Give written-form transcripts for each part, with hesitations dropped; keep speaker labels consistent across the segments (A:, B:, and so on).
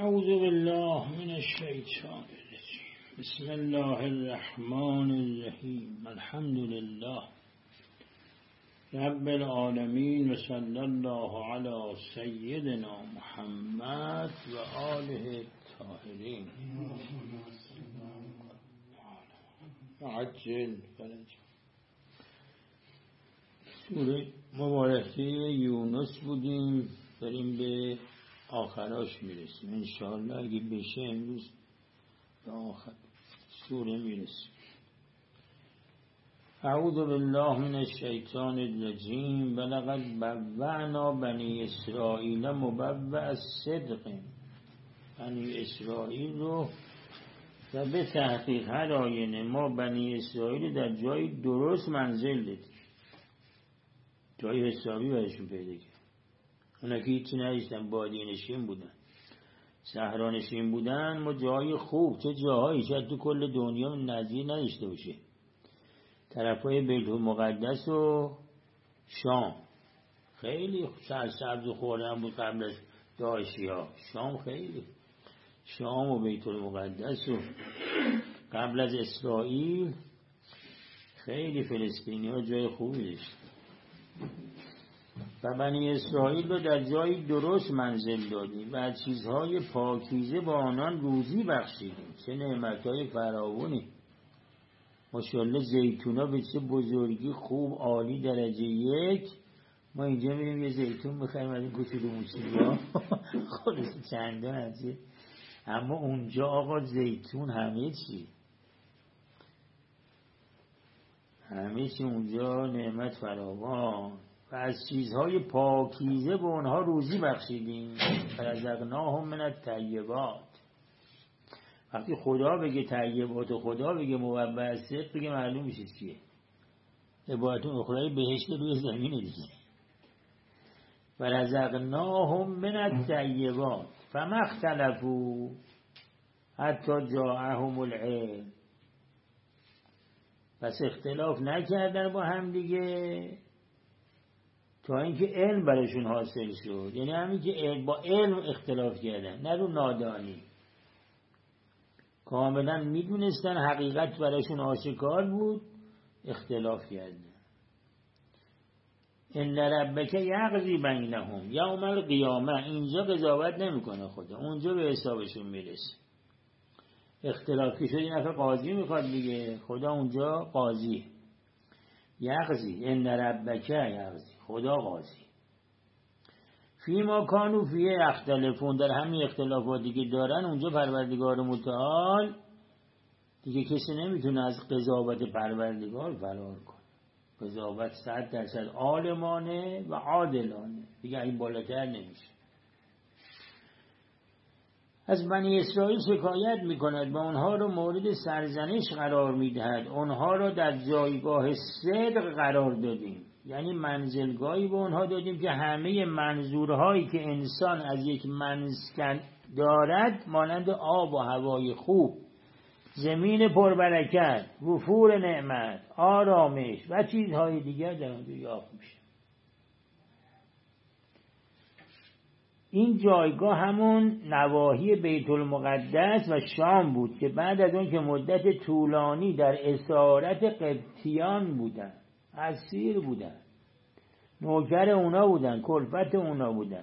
A: اعوذ بالله من الشیطان الرجیم. بسم الله الرحمن الرحیم. الحمد لله رب العالمین و صلی الله علی سیدنا محمد و آله الطاهرین. عجل فرج. سوره مبارکه یونس بودیم، داریم به آخراش میرسیم انشاءالله. اگه بشه امروز به آخر سوره میرسیم. اعوذ بالله من الشیطان الرجیم. ولقد بوأنا بنی اسرائیل مبوأ الصدق. بنی اسرائیل رو و به تحقیق هر آینه ما بنی اسرائیل در جای درست منزل دادیم، جای حسابی برشون پیدا کرد. اونا که هیچی نداشتن، بادیه نشین بودن، صحرا نشین بودن. ما جای خوب، چه جاهایی شاید تو کل دنیا نظیر نداشته باشه. طرفای بیت المقدس و شام خیلی سرسبز و خورم بود قبل از داعشی ها. شام خیلی، شام و بیت المقدس و قبل از اسرائیل خیلی فلسطینی ها جای خوبی داشت. و بنی اسرائیل رو در جای درست منزل دادیم و از چیزهای پاکیزه با آنان روزی بخشیدیم. چه نعمتهای فراوانی. ماشاءالله زیتونا به چه بزرگی، خوب، عالی، درجه 1. ما اینجا میریم یه زیتون بخریم از این کوچولو موچولوها خلاص چندان هستی. اما اونجا آقا زیتون همه چی اونجا نعمت فراوان. و از چیزهای پاکیزه به اونها روزی بخشیدیم. فرزقناهم من الطیبات. وقتی خدا بگه طیبات و خدا بگه موبع الصدق بگه معلوم میشه چیه. عبارت اخرى بهشت روی زمینه دیگه. فرزقناهم من الطیبات فما اختلفوا حتی جاءهم العلم. پس اختلاف نکردن با هم دیگه تا اینکه علم براشون حاصل شد. یعنی همین که با علم اختلاف کردن، نه رو نادانی. کاملا میدونستن، حقیقت براشون آشکار بود، اختلاف کردن. ان ربک یقضی بینهم یوم القیامه. اینجا قضاوت نمیکنه خدا، اونجا به حسابشون میرسه. اختلاف که شد این نفر قاضی میخواد دیگه، خدا اونجا قاضی. یقضی، ان ربک یقضی، خدا قاضی. فیما کانوا فیه یختلفون. در همین اختلافاتی که دارن اونجا پروردگار متعال دیگه کسی نمیتونه از قضاوت پروردگار فرار کنه. قضاوت 100% عالمانه و عادلانه، دیگه این بالاتر نمیشه. از بنی اسرائیل شکایت میکند و اونها رو مورد سرزنش قرار میدهد. اونها رو در جایگاه صدق قرار دادیم، یعنی منزلگاهی به اونها دادیم که همه منظورهایی که انسان از یک مسکن دارد، مانند آب و هوای خوب، زمین پربرکت، وفور نعمت، آرامش و چیزهای دیگر در اونجا یافت میشه. این جایگاه همون نواحی بیت المقدس و شام بود که بعد از اون که مدت طولانی در اسارت قبطیان بودن، اسیر بودن، نوکر اونا بودن، کلفت اونا بودن،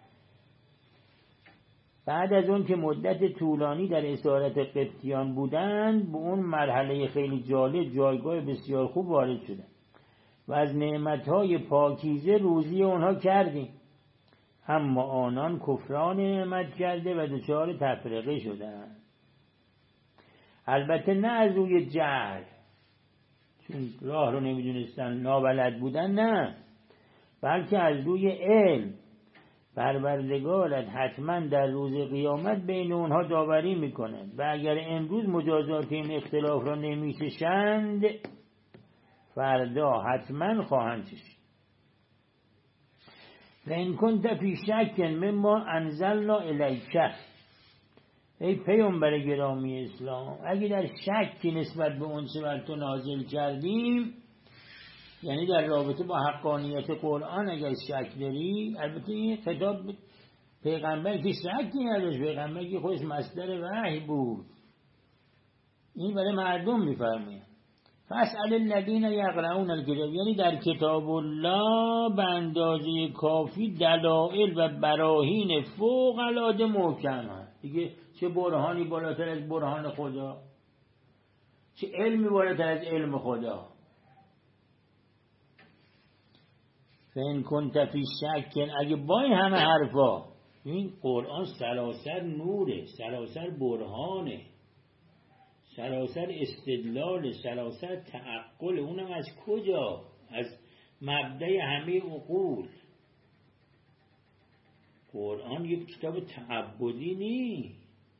A: بعد از اون که مدت طولانی در اسارت قبطیان بودن، به اون مرحله خیلی جالب، جایگاه بسیار خوب وارد شدن و از نعمتهای پاکیزه روزی اونها کردیم. اما آنان کفران نعمت کرده و دچار تفرقه شدن. البته نه از روی جهل، چون راه رو نمیدونستن، نابلد بودن، نه، بلکه از روی علم. پروردگارت حتما در روز قیامت بین اونها داوری میکنند و اگر امروز مجازات این اختلاف را نمیچشند، فردا حتما خواهند چشید. و این کنت فی شک مما انزلنا الیک. ای پیامبر گرامی اسلام، اگه در شکی نسبت به اون چه بر تو نازل کردیم، یعنی در رابطه با حقانیت قرآن اگر شک داری، البته این خطاب پیغمبر که شکی نداشت، پیغمبر که خودش مصدر وحی بود. این برای مردم میفرمایه فاسأل الذین یقرؤون الکتاب، یعنی در کتاب الله به اندازه کافی دلائل و براهین فوق العاده محکم هست دیگه. چه برهانی بالاتر از برهان خدا، چه علمی بالاتر از علم خدا. فإن کنت فی شک، اگه با این همه حرفا، این قرآن سراسر نوره، سراسر برهانه، سراسر استدلال، سراسر تعقل. اونم از کجا؟ از مبدأ همه عقول. قرآن یک کتاب تعبدی نی.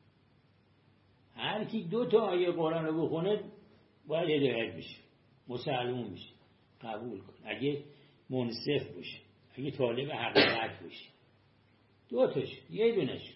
A: هر کی 2 آیه قرآن رو بخونه باید هدایت بشه، مسلمون بشه، قبول کن، اگه منصف باشه، اگه طالب حقیقت باشه. 2 یه دونش.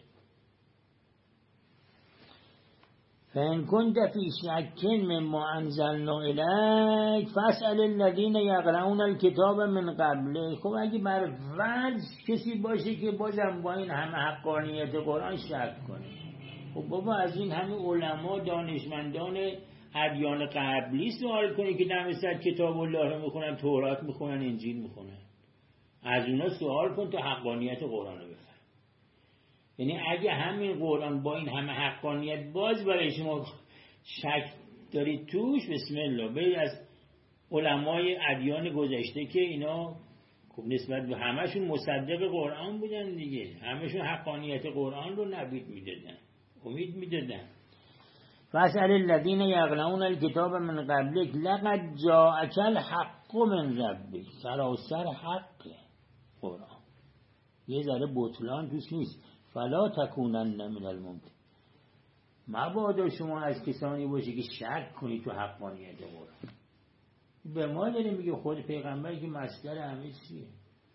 A: فإن كنت في شك مما أنزلنا إليك فاسأل الذين يقرؤون الكتاب من قبلك. خب اگه بر فرض کسی باشه که بازم با این همه حقانیت قرآن شک کنه، خب بابا از این همه علما دانشمندان ادیان قبلی سوال کنی که دم سر کتاب الله رو میخونن، تورات میخونن، انجیل میخونن، از اونا سوال کن تا حقانیت قرآن رو بفهم. یعنی اگه همین قرآن با این همه حقانیت باز برای شما شک دارید توش، بسم الله برید از علمای ادیان گذشته که اینا خب نسبت به همشون مصدق قرآن بودن دیگه، همشون حقانیت قرآن رو نوید میدادن، امید میدادن. فاسأل الذین یقرؤون الکتاب من قبلک لقد جاءک الحق من ربک. سراسر حق قرآن، یه ذره بطلان توش نیست. فلا تکونن من الممترین، مبادا شما از کسانی باشی که شک کنی تو حقانیت قرآن. به ما داره میگه خود پیغمبر که مصدر همه چیه.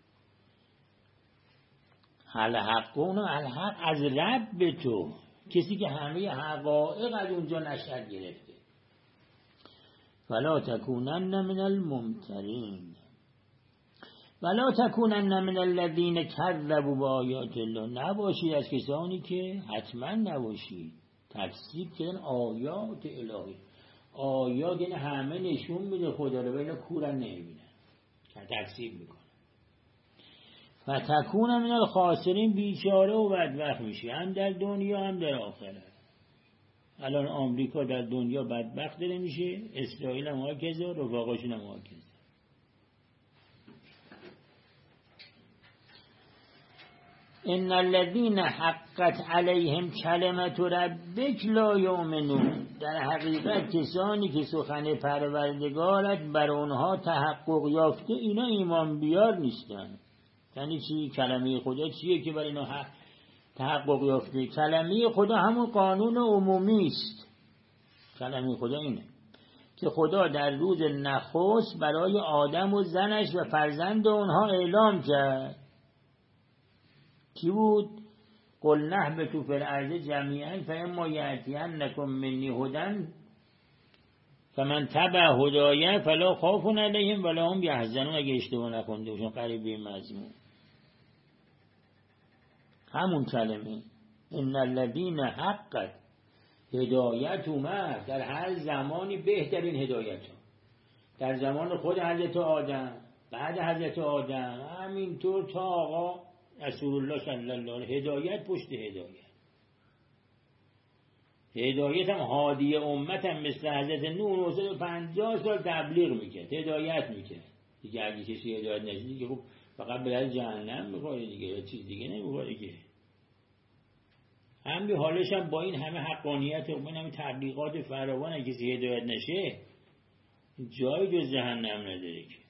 A: الحق الحق از رب تو، کسی که همه حقایق از اونجا نشأت گرفته. فلا تکونن من الممترین ولا تکونن من الذین کذبوا بآیات الله. نباشید از کسانی که، حتما نباشید، تکذیب کردن آیات الهی. آیات یعنی همه نشون میده خدا رو، ولی کورن نمیبینن، تکذیب میکنن. فتکون من الخاسرین، بیچاره و بدبخت میشی، هم در دنیا هم در آخرت. الان آمریکا در دنیا بدبخت داره میشه، اسرائیل هم هاکذا، رفاقاشون هم هاکذا. ان الذين حقت عليهم كلمة ربك لا يؤمنون. در حقیقت کسانی که سخن پروردگارت بر اونها تحقق یافته، اینا ایمان بیار نیستن. یعنی چی؟ کلمه خدا چیه که بر اینا تحقق یافته؟ کلمه خدا همون قانون عمومی است. کلمه خدا اینه که خدا در روز نخست برای آدم و زنش و فرزند اونها اعلام کرد. کی بود؟ قل نهبطوا فی الارض جمیعا فاما یأتینکم منی هدی فمن تبع هدای فلا خوف علیهم ولا هم یحزنون. اگه اشتباه نخونده باشم قریب به مضمون همون کلمه ان الذین حقت. هدایت اومد در هر زمانی، بهترین هدایت ها در زمان خود حضرت آدم، بعد حضرت آدم، همینطور تا آقا رسول الله صلی الله علیه. هدایت پشت هدایت. هدایت هم هادی امت هم مثل حضرت نوح 950 سال تبلیغ میکرد، هدایت میکرد دیگه. اگه کسی هدایت نشد دیگه خب فقط به جهنم میخوره دیگه، یا چیز دیگه نمیخوره که. هم به حالش هم با این همه حقانیت و این همه تبلیغات فراوان، اگه کسی هدایت نشه جایی جز جهنم نداره که.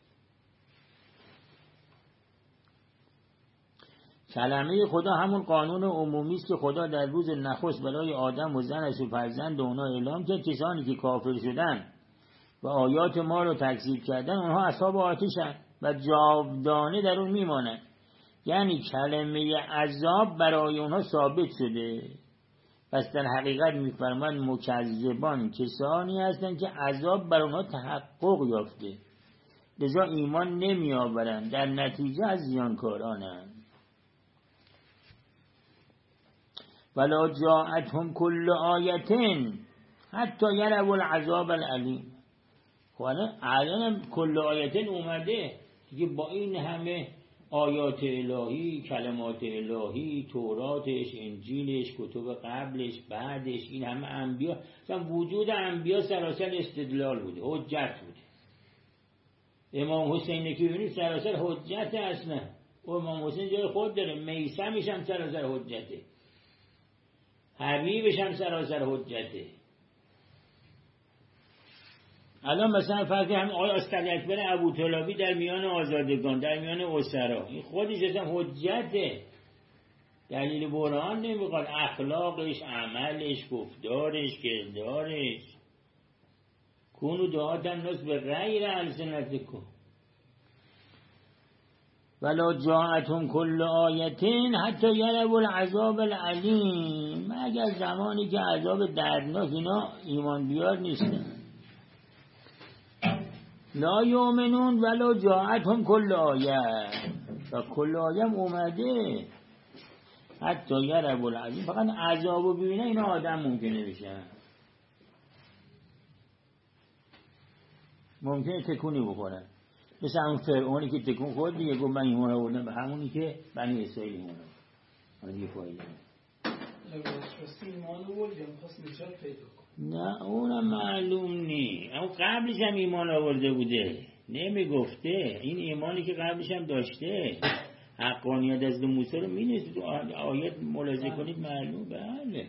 A: کلمه خدا همون قانون عمومی است که خدا در روز نخست برای آدم و زنش و فرزند اونا اعلام کرد. کسانی که کافر شدن و آیات ما رو تکذیب کردن، اونها اصحاب آتشن و جاودانه در اون میمانن. یعنی کلمه عذاب برای اونها ثابت شده. پس در حقیقت میفرمان مکذبان کسانی هستند که عذاب بر اونها تحقق یافته، لذا ایمان نمی آورند، در نتیجه از زیانکارانند. ولا جاءتهم کل آیتین حتی یروا العذاب العلیم. خب الان کل آیتین اومده دیگه، با این همه آیات الهی، کلمات الهی، توراتش، انجیلش، کتب قبلش، بعدش، این همه انبیا، مثلا وجود انبیا سراسر استدلال بوده، حجت بوده. امام حسین که ببینید سراسر حجت اصلا، و امام حسین جای خود داره، میثمش هم سراسر حجته، حبیبش هم سراسر حجته. الان مثلا فرض هم آقای استالاکبر ابوطالبی در میان آزادگان، در میان اسرا، این خودش اصلا حجته، دلیل برهان نمیخواد، اخلاقش، عملش، گفتارش، کردارش. کونو دعات الناس به غیر السنتکم ولا جاءتهم کل آیتین حتی یروا العذاب العلیم، مگر زمانی که عذاب دردناک، اینا ایمان بیار نیستن. لا یؤمنون ولا جاءتهم کل آیه، و کل آیه اومده حتی یروا العذاب، فقط عذابو ببینه اینا آدم ممکنه بشن، ممکنه تکونی بخورن، مثل اون فرعونی که تکون خورد دیگه، گفت من ایمان آوردم به همونی که بنی اسرائیل ایمان آورد، دیگه فایده نه اونم معلوم نی، اون قبلش هم ایمان آورده بوده نمیگفته، این ایمانی که قبلش هم داشته، حقانیت از موسی رو می‌نویسید تو آیات ملاحظه کنید معلوم. بله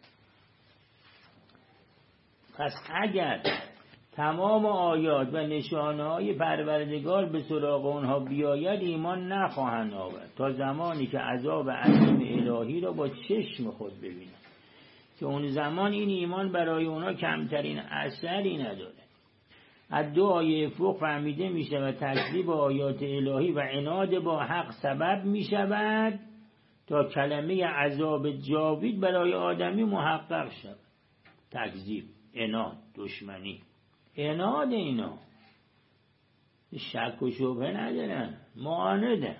A: پس اگر تمام آیات و نشانه‌های پروردگار به سراغ اونها بیاید، ایمان نخواهند آورد تا زمانی که عذاب علیم الهی را با چشم خود ببینند، که اون زمان این ایمان برای اونها کمترین اثری نداره. از دو آیه فوق فهمیده میشه و تکذیب آیات الهی و عناد با حق سبب میشود تا کلمه عذاب جاوید برای آدمی محقق شود. تکذیب، عناد، دشمنی، عناد، اینا شک و شبهه ندارن، معاندن.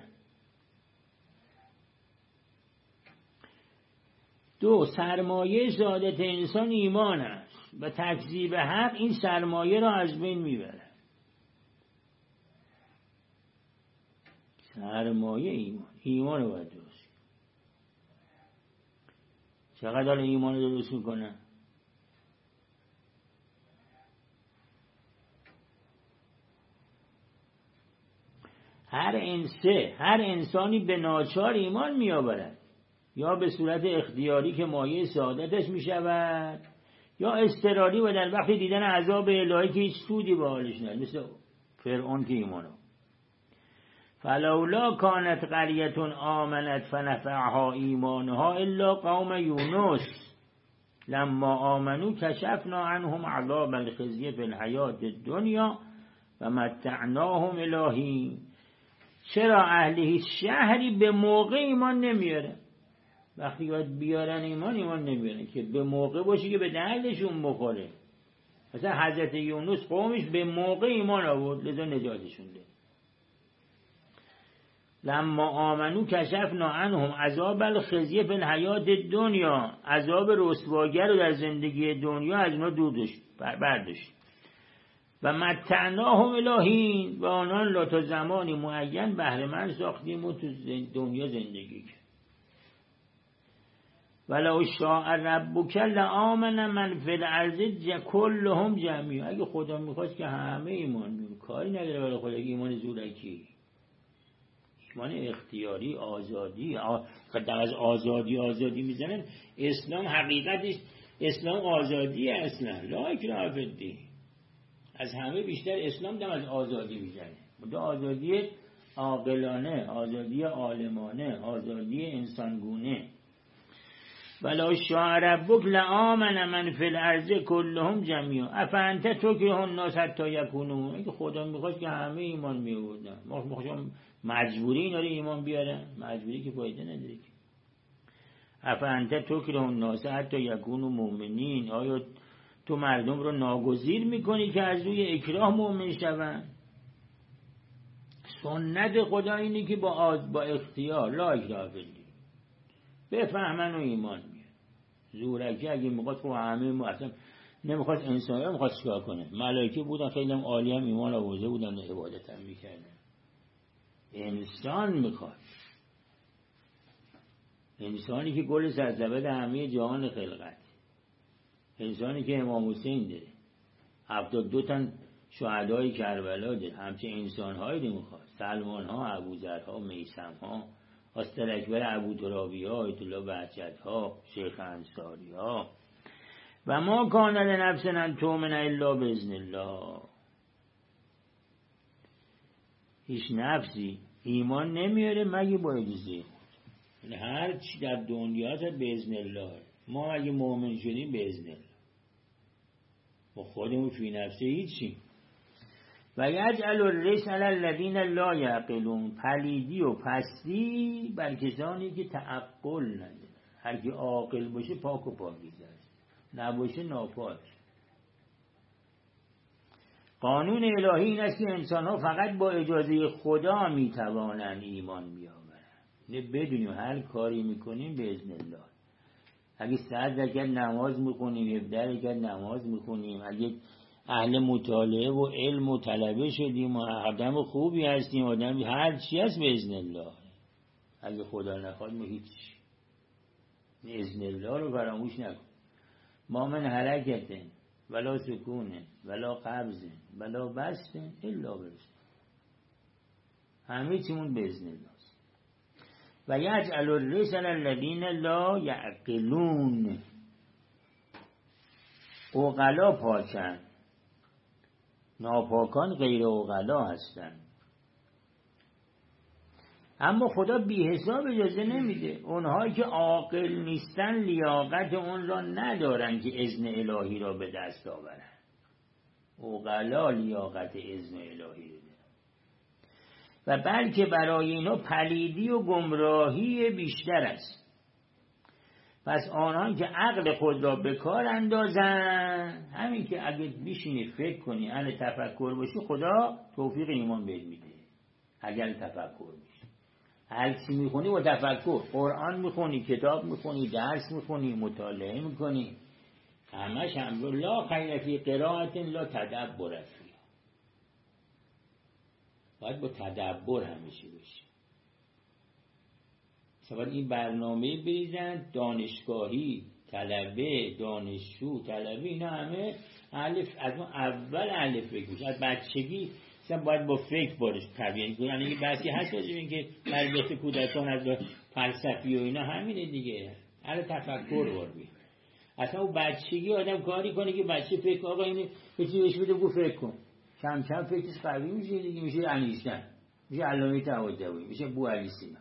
A: دو، سرمایه سعادت انسان ایمان است و تکذیب حق این سرمایه را از بین میبره. سرمایه ایمان رو باید درست. چقدر ایمان رو درست میکنه؟ هر انسانی به ناچار ایمان میآورد، یا به صورت اختیاری که مایه سعادتش میشود، یا اضطراری و در وقت دیدن عذاب الهی که هیچ سودی به حالش نداره، مثل فرعون که ایمانو. فلولا کانت قریة آمنت فنفعها ایمانها الا قوم یونس لما آمنوا کشفنا عنهم عذاب الخزي فی الحیاة الدنیا و متعناهم الی حین. چرا اهل هیچ شهری به موقع ایمان نمیاره؟ وقتی باید بیارن ایمان نمیارن، که به موقع باشه که به دردشون بخوره. مثلا حضرت یونس قومش به موقع ایمان آورد، لذا نجاتشون ده. لما آمنو کشفنا عنهم عذاب الخزي فی الحیاة الدنیا، عذاب رسواگر رو در زندگی دنیا از اونا برداشت. و متعناهم الی حین، و آنان را تا زمانی معین بهره مند ساختیم و تو دنیا زندگی کرد. ولو شاء ربک لآمن من فی الارض کلهم جمیعا. اگه خدا میخواست که همه ایمان بیارن، کاری نداره برای خدا ایمان زورکی، ایمان اختیاری، آزادی. از آزادی میزنن. اسلام حقیقتش اسلام آزادی اصلا، لا اکراه فی الدین. از همه بیشتر اسلام دم از آزادی میزنه، بوده آزادی عاقلانه، آزادی عالمانه، آزادی انسانگونه. ولو شاء ربک لآمن من فی الارض کلهم جمیعا افانت تکره الناس حتی یکونوا. اگه خدا میخواست که همه ایمان میآوردن، ما مجبوری اینا رو ایمان بیارن، مجبوری که فایده نداره. افانت تکره الناس حتی یکونوا مؤمنین. آیا تو مردم رو ناگزیر میکنی که از روی اکراه مؤمن شون؟ سنت خدا اینه که با اختیار، لا اکراه فی الدین، بفهمن و ایمان بیارن. زورکی اگه میخواد خب همه اصلا نمیخواد انسان ها میخواد چیکار کنه. ملائکه بودن خیلی هم عالی هم ایمان آورده بودن و عبادت هم میکردن. انسان میخواد، انسانی که گل سرزبد همه جهان خلقت، انسانی که امام حسین داره، 72 تن شهدای کربلا داره، همچه انسانهایی میخواد. سلمان ها، ابوذرها، میثم ها، آستراکبر ابو ترابی ها، آیت الله بهجت ها، شیخ انصاری ها. و ما کان لنفس ان تؤمن الا باذن الله. هیچ نفسی ایمان نمیاره مگه با اجازه خود. هر چی در دنیا هست باذن الله. ما اگه مؤمن شدیم باذن الله، با خودمون فی نفسه هیچی. و یجعل الرجس علی الذین لا یعقلون. پلیدی و پستی بر کسانی که تعقل نداره. هر کی عاقل باشه پاک و پاکیزه است، نباشه ناپاک. قانون الهی این است که انسان ها فقط با اجازه خدا میتوانند ایمان بیاورند. نه بدونیم هر کاری میکنیم باذن الله. اگه 100 رکعت نماز میخونیم، 17 رکعت نماز میخونیم، اگه اهل مطالعه و علم و طلبه شدیم و آدم خوبی هستیم، آدم هر چی هست باذن الله. اگه خدا نخواد ما هیچ. باذن الله رو فراموش نکن. ما من حرکت ولا سکون ولا قبض ولا بسط الا برسن. همه چیمون باذن الله. و یجعل الرجس علی الذین لا یعقلون. عقلا پاکن، ناپاکان غیر عقلا هستند. اما خدا بی حساب اجازه نمیده. اونهایی که عاقل نیستن لیاقت اون را ندارن که اذن الهی را به دست آورن. عقلا لیاقت اذن الهی را دارن. و بلکه برای اینا پلیدی و گمراهی بیشتر است. پس آنان که عقل خود را به کار اندازن، همین که اگه بشینی فکر کنی اهل تفکر باشی، خدا توفیق ایمان بهت میده. اگر تفکر باشی، هر چی میخونی با تفکر، قرآن میخونی، کتاب میخونی، درس میخونی، مطالعه میکنی، همش هم لا خیر فی قرائت لا تدبر فیها. باید با تدبر همیشه باشی. باید این برنامه بریزن، دانشگاهی، طلبه، دانشجو، طلبه، اینا همه الف، از اون اول الف بگوش، از بچگی مثلا باید با فکر بارش تبیین کنی. یعنی این بحثی هست راجع به اینکه تربیت کودکان از فلسفی و اینا همینه دیگه. هر تفکر وارد. اصلا اون بچگی آدم کاری کنه که بچه فکر، آقا اینو یه چیزی بهش بده، بگو فکر کن. کم کم فکرش قوی میشه دیگه، میشه انیشتن، میشه علامه طباطبایی، میشه بوعلی سینا.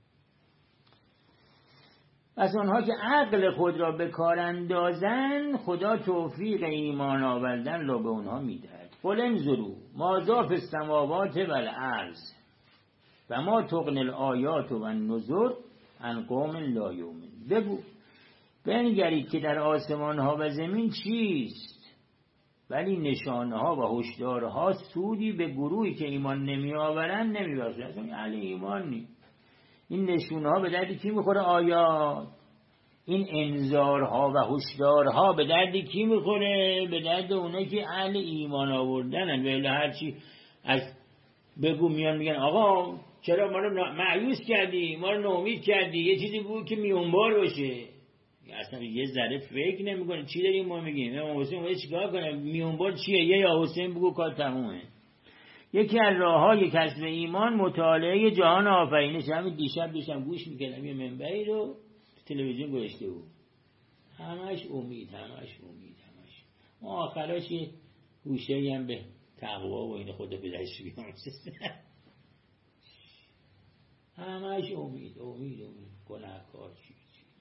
A: پس آنها که عقل خود را به کار اندازن، خدا توفیق ایمان آوردن را به اونها میدهد. قل انظروا ماذا فی السماوات والارض و ما تغنی الآیات والنذر عن قوم لا یؤمنون. بگو بنگرید که در آسمان ها و زمین چیست، ولی نشانه ها و هشدارها سودی به گروهی که ایمان نمی آورند نمی بخشد. اصلا اهل ایمان نی. این نشونه ها به درد کی میخوره؟ آیات. این انذارها و هشدارها به درد کی میخوره؟ به درد اونایی که اهل ایمان آوردنن. ولی هرچی از بگو میان میگن آقا چرا ما رو مایوس کردی، ما رو ناامید کردی، یه چیزی بود که میونبار باشه. اصلا یه ذره فکر نمیکنه چی داریم ما میگیم. امام حسین باید چیکار کنه؟ میونبار چیه؟ یه یا حسین بگو کار تمومه. یکی از راه‌های کسب ایمان مطالعه جهان آفرینش. همین دیشب داشتم گوش میکردم یه منبعی رو تلویزیون گذاشته بود، همش امید. ما آخرش یه گوشه‌ای هم به تقوا و این خدا به دست بیارم. همش امید گناهکار چی.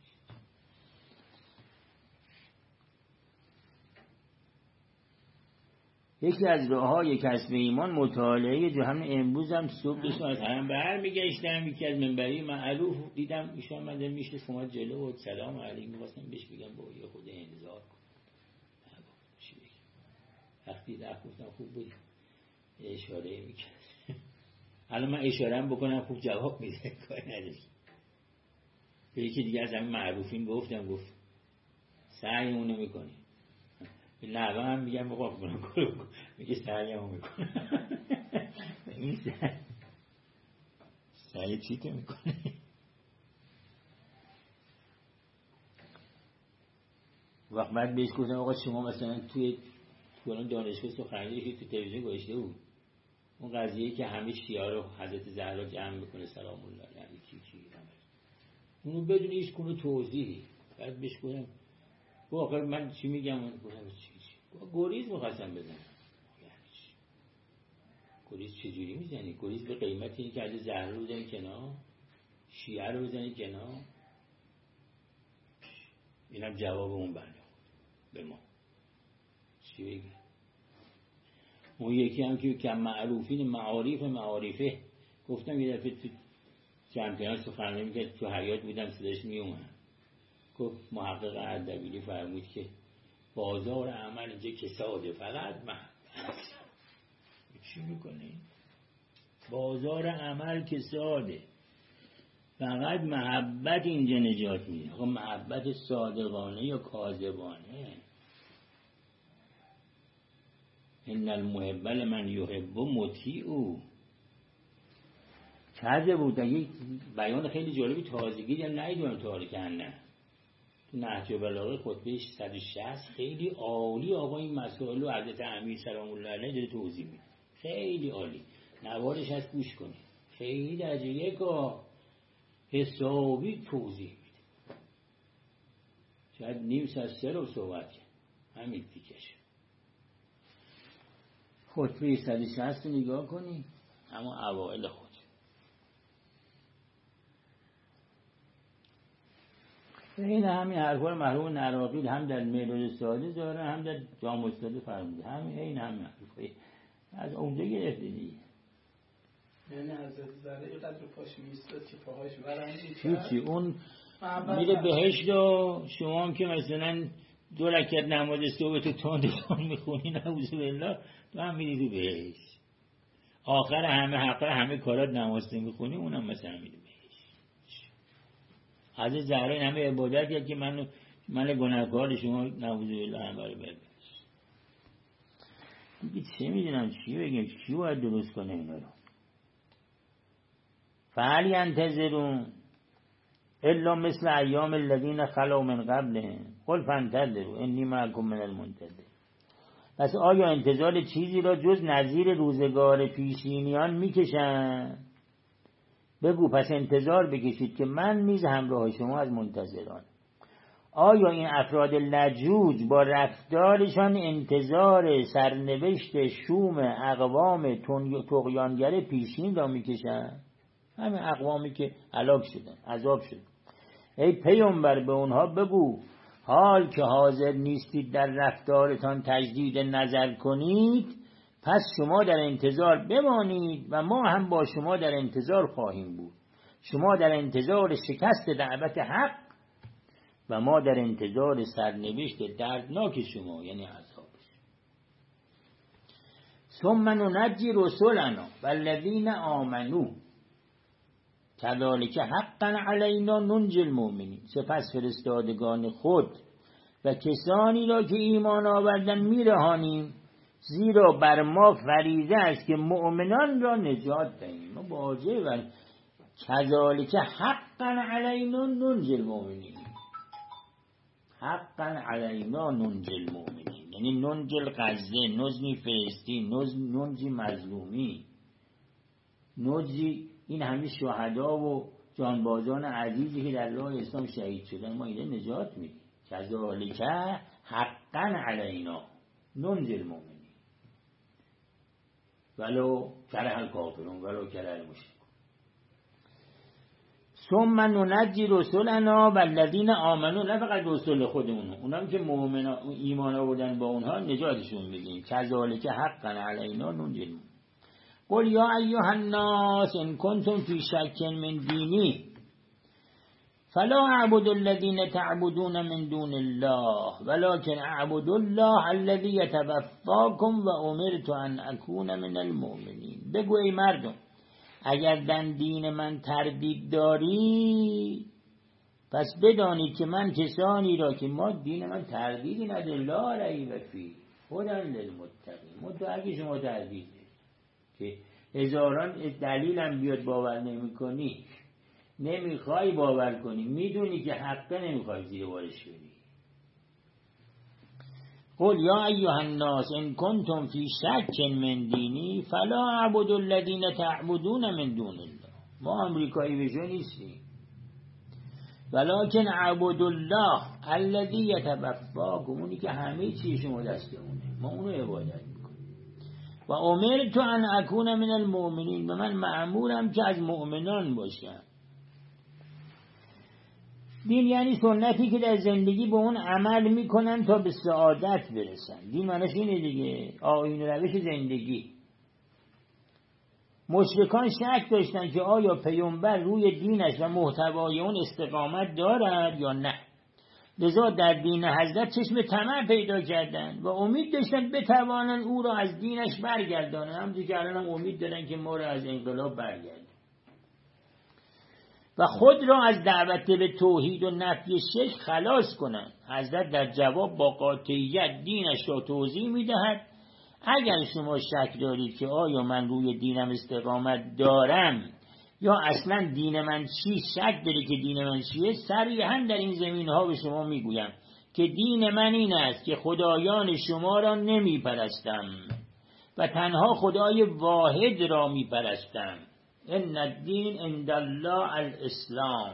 A: یکی از راه‌های کسب ایمان مطالعه جهان. امروز هم صبح داشتم از حرم برمیگشتم، یکی از منبری معروف دیدم ایشون اومده میشه شما جلو و سلام علیکم، می‌خواستم بهش بگم با یه خود انتظار کن. وقتی رفت گفتم خوب بود اشاره می‌کرد. الان من اشاره‌ام بکنم خوب جواب میده، کاری نداره. یکی دیگه از همین معروفین گفت سعی اونو میکنی. نوه هم میگم بقا کنم میگه سعی همو میکنه. این سعی چی تو میکنه؟ وقت بعد بهش گفتم آقا شما مثلا توی دانشگاه سخنرانی تو تلویزیون گذاشته بود اون قضیه که همه شیعه رو حضرت زهرا جمع میکنه سلام الله علیها چی اونو بدون هیچ گونه توضیحی. بعد بهش گفتم واقعا من چی میگم؟ اون گفتم چی گریز می‌خواستم بزنم. یعنی چی گریز چجوری میزنی؟ گریز به قیمت اینه که حضرت زهرا رو بزنی کنار، شیعه رو بزنی کنار. اینم جواب اون بنده به ما چی بگی؟ اون یکی هم که کم معروفین معارفه گفتم یه دفعه تو جمعیان سخنرانی میکرد تو حیات بودم صداش میومد گفت محقق اردبیلی فرمود که بازار عمل اینجا کساده فقط چی میکنه؟ بازار عمل کساده فقط محبت اینجا نجات میده. خب محبت صادقانه یا کاذبانه؟ ان المحب لمن یحب مطیع. چه بود یک بیان خیلی جالبی تازگی هم ندیدم تاریخ نه تو نهج البلاغه خطبه 160 خیلی عالی آقا این مسائل رو حضرت امیر سلام الله علیه داره توضیح میده. خیلی عالی، نوارش هست گوش کنید. خیلی درجه یکا حسابی توضیح میده. شاید نیم ساعت سه رو صحبت کرد همین تیکش. خطبه 160 رو نگاه کنید اما اوائل خود. این همین حرفا مرحوم نراقی هم در میلاد ساده داره هم در جامع الصادق فرموده. همین حرفا از اونجا گرفته دیگه.
B: یعنی حضرت زهرا اینقدر پاش میستاد که پاهاش ورم
A: چی اون میره بهشت و شما هم که مثلا 2 رکعت نماز صبح تو تند میخونی نعوذ بالله تو هم میری تو بهشت. آخر همه کارات نماز میخونی اونم مثلا میری بهشت. حضرت زهرا این همه عبادت کرد که من گناهکار شما نعوذ بالله همه رو ببخش. دیگه چه میدونم چی بگم چی باید درست کنه اینا رو. فهل ینتظرون الا مثل ایام الذین خلوا من قبلهم قل فانتظروا انی معکم من المنتظرین. پس آیا انتظار چیزی را جز نظیر روزگار پیشینیان میکشن؟ بگو پس انتظار بکشید که من نیز همراه شما از منتظران. آیا این افراد لجوج با رفتارشان انتظار سرنوشت شوم اقوام طغیانگر پیشین را میکشن؟ همین اقوامی که هلاک شدن عذاب شدن. ای پیامبر به اونها بگو حال که حاضر نیستید در رفتارتان تجدید نظر کنید پس شما در انتظار بمانید و ما هم با شما در انتظار خواهیم بود. شما در انتظار شکست دعوت حق و ما در انتظار سرنوشت دردناک شما یعنی عذابش. ثم ننجی رسلنا والذین آمنوا کذالک حقا علینا ننجی المؤمنین. سپس فرستادگان خود و کسانی را که ایمان آوردن میرهانیم زیرا بر ما فریضه است که مؤمنان را نجات دهیم. ما واجب و کذالک حقا علینا ننجی المؤمنین. حقا علینا ننجی المؤمنین یعنی ننجی الغزه، ننجی فلسطین، ننجی مظلومی، ننجی این همه شهدا و جانبازان عزیزی که در راه اسلام شهید شدن ما اینا نجات میدیم. کذالک حقا علینا ننجی المؤمنین ولو کره الکافرون ولو کره المشرکون. ثم ننجی رسلنا والذین آمنوا. نه فقط رسول خودمون، اونام که مؤمنان ایمان آوردن با اونها نجاتشون میدیم. کذالک حقا علینا ننجی المؤمنین. قل یا ایها الناس ان کنتم فی شک من دینی فلا اعبد الذین تعبدون من دون الله ولکن اعبد الله الذی یتوفاکم و امرت ان اکون من المؤمنین. بگو ای مردم اگر در دین من تردید داری پس بدانید که من کسانی را که ما دین من تردیدی نداره، لا ریب فیه هدی للمتقین. متأکد شما تردید که هزاران دلیلم بیاد باور نمی‌کنی، نمیخوای باور کنی، میدونی که حقا نمیخوای زیر بارش بری. قل یا ایها الناس ان کنتم فی شک من دینی فلا اعبد الذین تعبدون من دون الله. ما امریکایی بشو نیستیم، ولکن اعبد الله الذی یتوفاکم، اونی که همه چیز شما دستمونه، ما اونو عبادت میکنیم. و امرت ان اکون من المؤمنین، و من مأمورم که از مؤمنان باشم. دین یعنی سنتی که در زندگی به اون عمل میکنن تا به سعادت برسن. دین معنیش اینه دیگه، آیین و روش زندگی. مشرکان شک داشتن که آیا پیامبر روی دینش و محتوای اون استقامت دارد یا نه، لذا در دین حضرت چشم طمع پیدا کردن و امید داشتن بتوانن او را از دینش برگردانن. همونطور که الان هم امید دارن که ما را از انقلاب برگردن و خود را از دعوت به توحید و نفی شرک خلاص کنند. حضرت در جواب با قاطعیت دینش را توضیح می‌دهد: اگر شما شک دارید که آیا من روی دینم استقامت دارم یا اصلا دین من چی، شک دارید که دین من چیه، صریحاً در این زمین‌ها به شما میگویم که دین من این است که خدایان شما را نمیپرستم و تنها خدای واحد را میپرستم. ان الدین عند الله الاسلام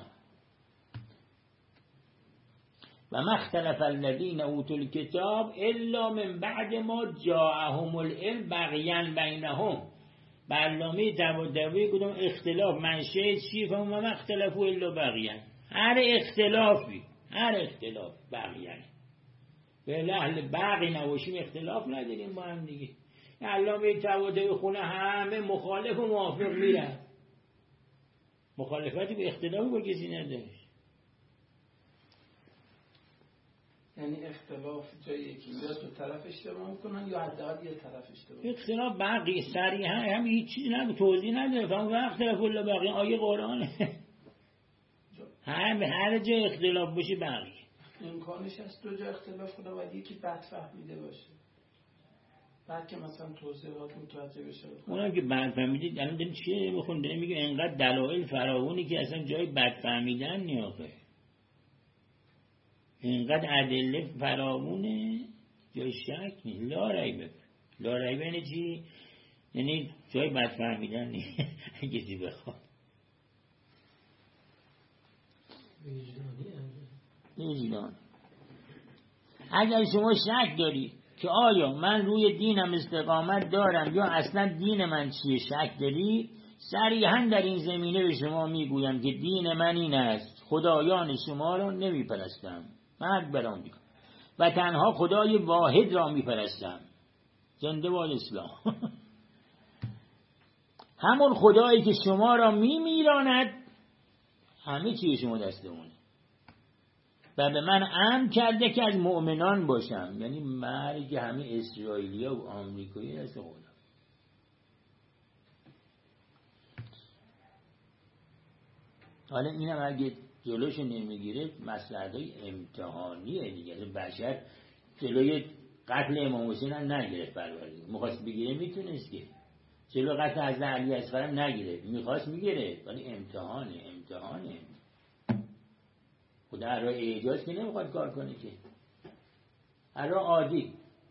A: و ما اختلف الذین اوتوا الکتاب الا من بعد ما جاءهم العلم بغیا بینهم. برنامه طباطبایی کدوم اختلاف منشأ چیه؟ فهم ما اختلفوا الا بغیا. هر اختلاف بغیا. به اهل بغی نباشیم اختلاف نداریم با هم دیگه. علامه طباطبایی خونه همه مخالف و موافق میرن، مخالفتی به اختلاف با کسی نداشت.
B: یعنی اختلاف جایی که یا دو طرف اشتباه میکنن یا حداقل یه طرف اشتباه.
A: اختلاف بقیه صریحا هم هیچ چیزی نه، توضیح نداره. فهم اختلاف الا بقیه آیه قرآنه. هر جا اختلاف باشه بقیه.
B: امکانش هست دو جا اختلاف کنه ولی یکی بد فهمیده باشه، بعد که مثلا توضیحات متوجه بشه.
A: اونم که بد فهمیدید الان داریم چیه میخون، داریم میگه انقدر دلایل فراوانی که اصلا جای بد فهمیدن نیاخه. اینقدر ادله فراوونه جای شک نیست. لا ریب. لا ریب یعنی چی؟ یعنی جای بد فهمیدن نیست. کسی بخواد وجدان. اگر شما شک دارید که آیا من روی دینم استقامت دارم یا اصلا دین من چیه، شک داری، صریحا در این زمینه به شما میگویم که دین من این است: خدایان شما را نمیپرستم، مرد برام دیگه، و تنها خدای واحد را میپرستم. زنده باد اسلام. همون خدایی که شما را میمیراند، همه چیز شما دستمونه، و به من امر کرده که از مؤمنان باشم. یعنی مرگ همه اسرائیلیا و آمریکایی دست خدا. حالا اینم اگه جلوش نمیگیره مسئله امتحانیه دیگه. بشر جلوی قتل امام حسین هم نگرفت، پروردگار میخواست بگیره میتونست که. جلو قتل حضرت علی اصغر هم نگرفت، میخواست میگیره، ولی امتحانه. خدا هر راه اعجاز که نمیخواد کار کنه که، هر راه عادی.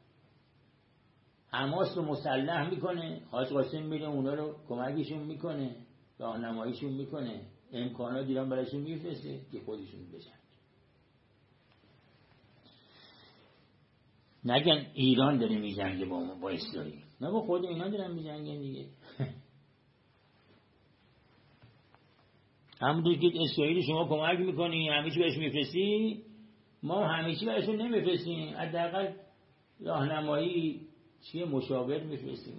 A: حماس رو مسلح میکنه، حاج قاسم میره اونا رو کمکشون میکنه، راهنماییشون میکنه، امکانات ایران برایشون میفرسته که خودشون بشن. نگن ایران داره میجنگه با اسرائیل، نه با خود اینا دارن میجنگن دیگه. همونطور که اسرائیل شما کمک میکنی، همه چی بهش میفرستی، ما همه چی بهشون نمیفرستیم، حداقل راهنمایی چیه مشاور میفرستیم.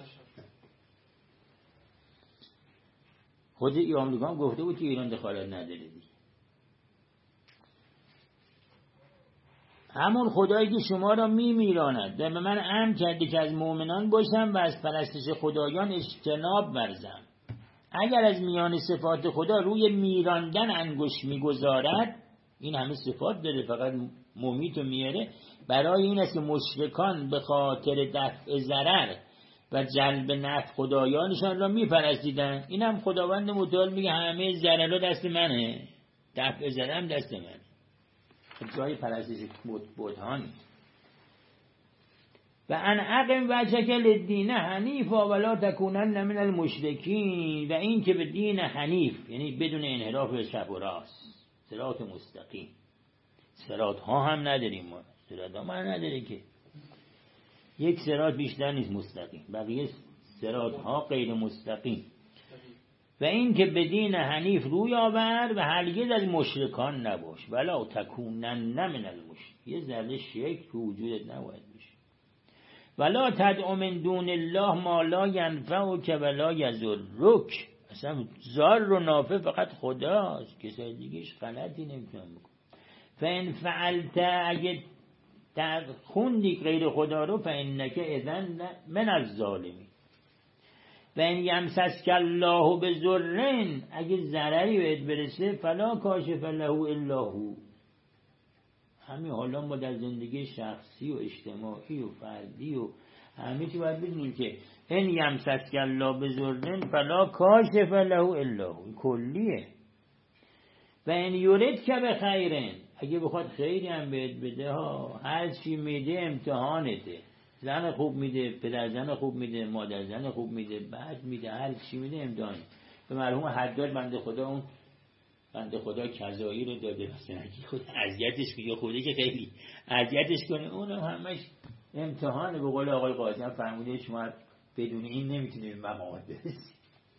A: خود آمریکا هم گفته بود که ایران دخالت نداره دیگه. همون خدایی که شما را میمیراند و به من امر کرده که از مؤمنان باشم و از پرستش خدایان اجتناب ورزم. اگر از میان صفات خدا روی میراندن انگشت میگذارد، این همه صفات داره فقط ممیت و میاره، برای این است که مشرکان به خاطر دفع ضرر و جلب نفع خدایانشان را میپرستیدن. این هم خداوند متعال میگه همه ضررها دست منه، دفع ضرر هم دست منه. جای پرستش بت‌ها نیست. و ان اقم وجهک للدین حنیفا ولا تکونن من المشرکین، و این که به دین حنیف یعنی بدون انحراف به چپ و راست، صراط مستقیم. صراط ها هم نداریم ما، صراط ها من نداره که یک صراط بیشتر نیست مستقیم، بقیه صراط ها غیر مستقیم. و این که به دین حنیف روی آور و هرگز از مشرکان نباش، ولا تکونن من المشرکین، یه ذره شرک تو وجودت نباید بشه. ولا تدع من دون الله ما لا ینفعک ولا یضرک، اصلا ضار و نافع فقط خداست، کسای دیگهش غلطی نمیتونن بکن. فان فعلت، اگه خوندی غیر خدا رو، فانک اذن من الظالمین. و ان یمسسک الله بضر، اگه ضرری بهت برسه، فلا کاشف له الا هو. همین حالا ما در زندگی شخصی و اجتماعی و فردی و همه چی باید بدونیم که ان یمسسک الله بضر فلا کاشف له الا هو، کلیه. و ان یردک بخیر، اگه بخواد خیری هم بهت بده ها، هر چی میده امتحانته. زن خوب میده، پدر زن خوب میده، مادر زن خوب میده، بعد میده، هر چی میده امتحانه. به مرحوم حداد بنده خدا، اون بنده خدا کذایی رو داده، مثلا خود اذیتش کنه، خوده که خیلی اذیتش کنه، اونم همش امتحانه. به قول آقای قاضی هم فرموده شما بدون این نمیتونید به مقامات برسید.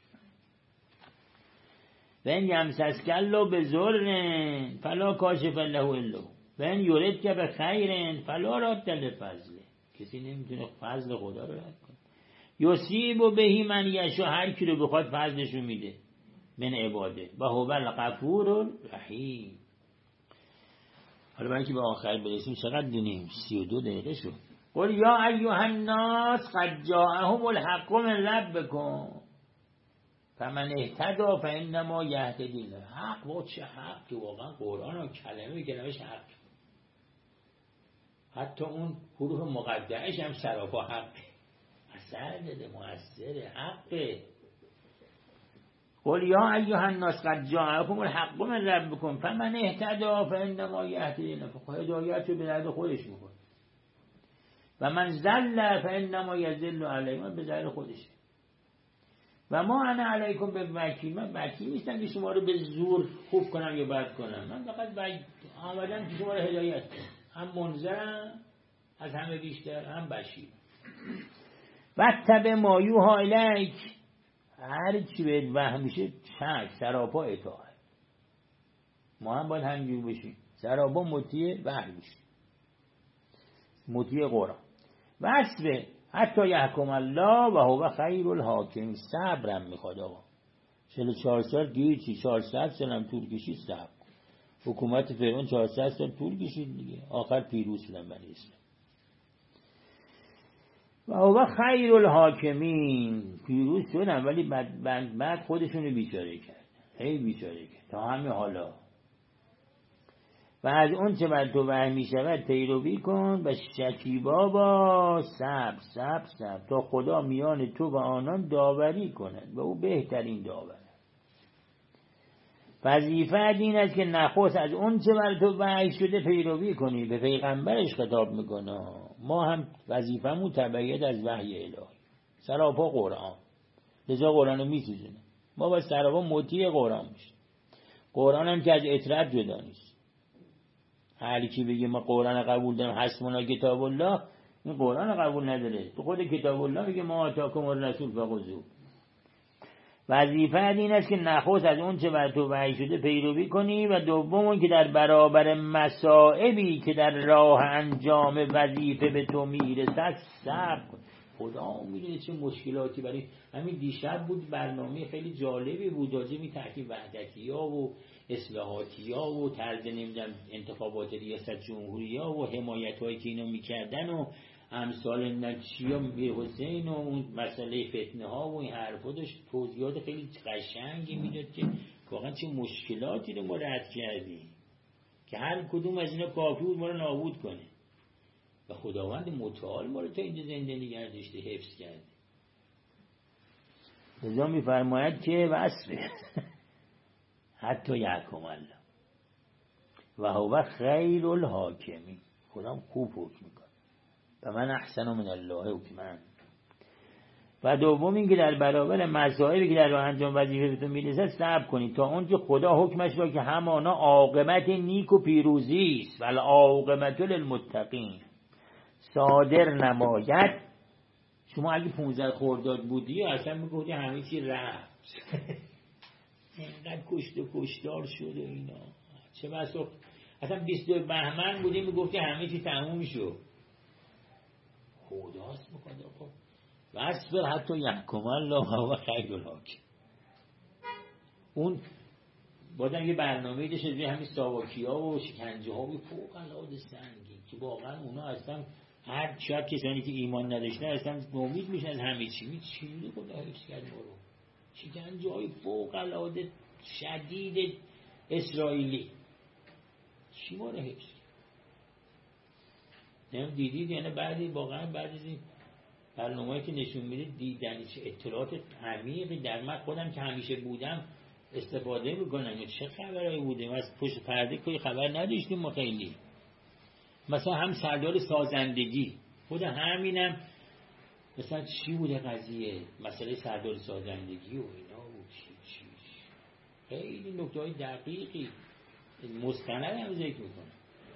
A: و این یمسسک الله بضر فلا کاشف له الا هو و این یردک بخیر فلا راد لفضله، کسی نمیتونه فضل خدا رو رد کنه. یصیب به من یشاء، هر کی رو بخواد فضلش رو میده من عباده، و هو الغفور الرحیم. حالا برای که به آخر برسیم چقدر دونیم؟ 32 دقیقه شد. قل یا ایها الناس قد جاءهم الحق من ربکم فمن اهتدی فانما یهتدی. حق و چه حق که واقعا قرآن و کلمه‌اش حق، حتی اون حروف مقطعش هم سراپا حق، اثر داده، مؤثر، حقه. قل یا ایها الناس قد جاءکم الحق من ربکم فمن اهتدی فانما یهتدی. هدایت رو به درد خودش میکنه. و من ضل فانما یضل علیه، من به درد خودشه. و ما انا علیکم بوکیل، من وکیل نیستم که شما رو به زور خوب کنم یا بد کنم، من فقط آمدم که شما رو هدایت کنم. هم منذرم از همه بیشتر، هم بشیر. واتبع ما یوحی الیک، هر چی بهت وحی میشه چشم سراپا اطاعت. ما هم باید همینجور بشیم، سراپا مطیع وحی بشیم، مطیع قرآن. وصفه حتی یحکم الله و هو خیر الحاکم. صبرم میخواد آقا. 44 سال دیگه چی، 400 سالم طول کشید صبر. حکومت فرعون 400 سال طول کشید دیگه، آخر پیروز شدن بنی اسرائیل. و هو خیر الحاکمین، پیروز شدن ولی بعد خودشونو بیچاره کرد، خیلی بیچاره کرد تا همه حالا. و از اون چه بر تو وحی می شود پیروی کن و شکیبا با صبر تا خدا میان تو و آنان داوری کند و او بهترین داور. وظیفه دین است که نخست از اون چه بر تو وحی شده پیروی کنی. به پیغمبرش خطاب میکنه. ما هم وظیفه‌مون تبعیت از وحی الهی، سراپا قرآن. لذا قرآن رو میسوزونه. ما باید سراپا مطیع قرآن باشیم. قرآن هم که از اطرت جدا نیست. هر کی بگه ما قرآن قبول داریم حسبنا کتاب الله، این قرآن قبول نداره. تو خود کتاب الله میگه ما آتاکم الرسول فخذوه. وظیفه این است که نخست از اون چه بر تو وحی شده پیروی کنی و دوم که در برابر مصائبی که در راه انجام وظیفه به تو میرسد صبر کن. خدا میدونه چه مشکلاتی برای همین دیشب بود. برنامه خیلی جالبی بود راجع به تحکیم وحدتی‌ها و اصلاحاتی‌ها و طرز نمیدونم انتخابات ریاست جمهوری‌ها و حمایت‌هایی که اینا میکردن و امثال نقشی و میر حسین و اون مسئله فتنه ها و این حرفا داشت توضیحات خیلی قشنگی میداد که واقعا چه مشکلاتی رو ما رد کردیم که هر کدوم از اینا کافی بود ما رو نابود کنه و خداوند متعال ما رو تا اینجا زنده نگه داشته، حفظ کرده. لذا میفرماید که وصفه حتی یحکم الله و هو خیر الحاکمین، خدا خوب حکم میکنه و من احسن من الله حکما. و دوم این که در برابر مصائبی که در راه انجام وظیفتون میرسه صبر کنید تا اون که خدا حکمش را که همانا عاقبت نیک و پیروزی است و العاقبت للمتقین صادر نماید. شما اگه 15 خرداد بودی اصلا میگفتی همه چی رفت اینقدر کشت و کشتار شد و اینا، چه بسا اصلا 22 بهمن بودی میگفتی همه چی تموم شد. خداست میخواد آقا وصبر حتی یحکم الله و خیر الحاکم. اون بازم یه برنامه‌ای داشت روی همین ساواکی‌ها و شکنجه‌ها و فوق العاده سنگین که واقعا اونا اصلا هر شاید کسانی که ایمان نداشتن اصلا ناامید میشن از همه چی. چی خدا حفظ کرد ما رو؟ شکنجه‌های فوق العاده شدید اسرائیلی چی ما رو حفظ کرد؟ نمیم دیدید یعنی بعدی واقعا بعد از این برنامه‌ای که نشون میده دیدنی چه اطلاعات عمیقی در من خودم که همیشه بودم استفاده میکنم. چه خبرایی بوده؟ ما از پشت پرده کوئی خبر نداشتیم ما خیلی. مثلا هم سردار سازندگی خود همینم مثلا چی بوده قضیه مسئله سردار سازندگی و اینا و چی خیلی نکته‌های دقیقی مستند هم ذکر میکنم.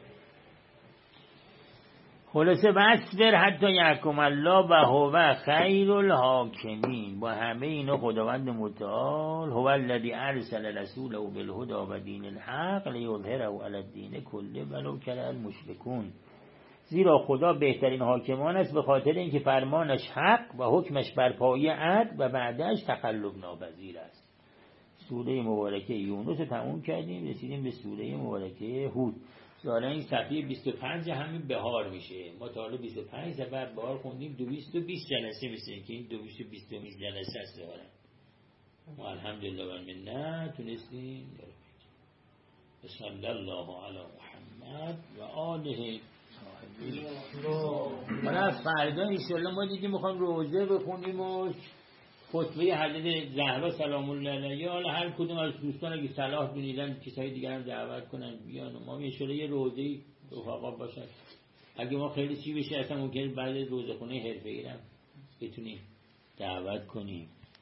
A: خلاصه وصبر حتی یحکم الله و هو خیر الحاکمین. با همه اینا خداوند متعال هو الذی ارسل رسوله بالهدی و دین الحق لیظهره علی الدین کله ولو کره المشرکون. زیرا خدا بهترین حاکمان است به خاطر اینکه فرمانش حق و حکمش بر پایه عدل و بعدش تقلب ناپذیر است. سوره مبارکه یونس رو تموم کردیم، رسیدیم به سوره مبارکه هود. ظاهرا این صفحه 25 همین بهار میشه. ما تا حالا 25 سفر بهار خوندیم، 220 جلسه میشه که این 220 جلسه است. ظاهرا ما الحمدلله و المنت تونستیم. صلی الله علی محمد و آله برای فردا انشالله ما دیگه میخوام روزه بخونیم و خطبه حضرت زهرا سلام الله علیها. حالا هر کدوم از دوستان اگه صلاح دونیدن کسای دیگر هم دعوت کنن بیان و ما انشالله یه روزه‌ای رفقا باشن. اگه ما خیلی چی بشه اصلا ممکنه بعد روزه خونه حرفه‌ای هم بتونیم دعوت کنیم.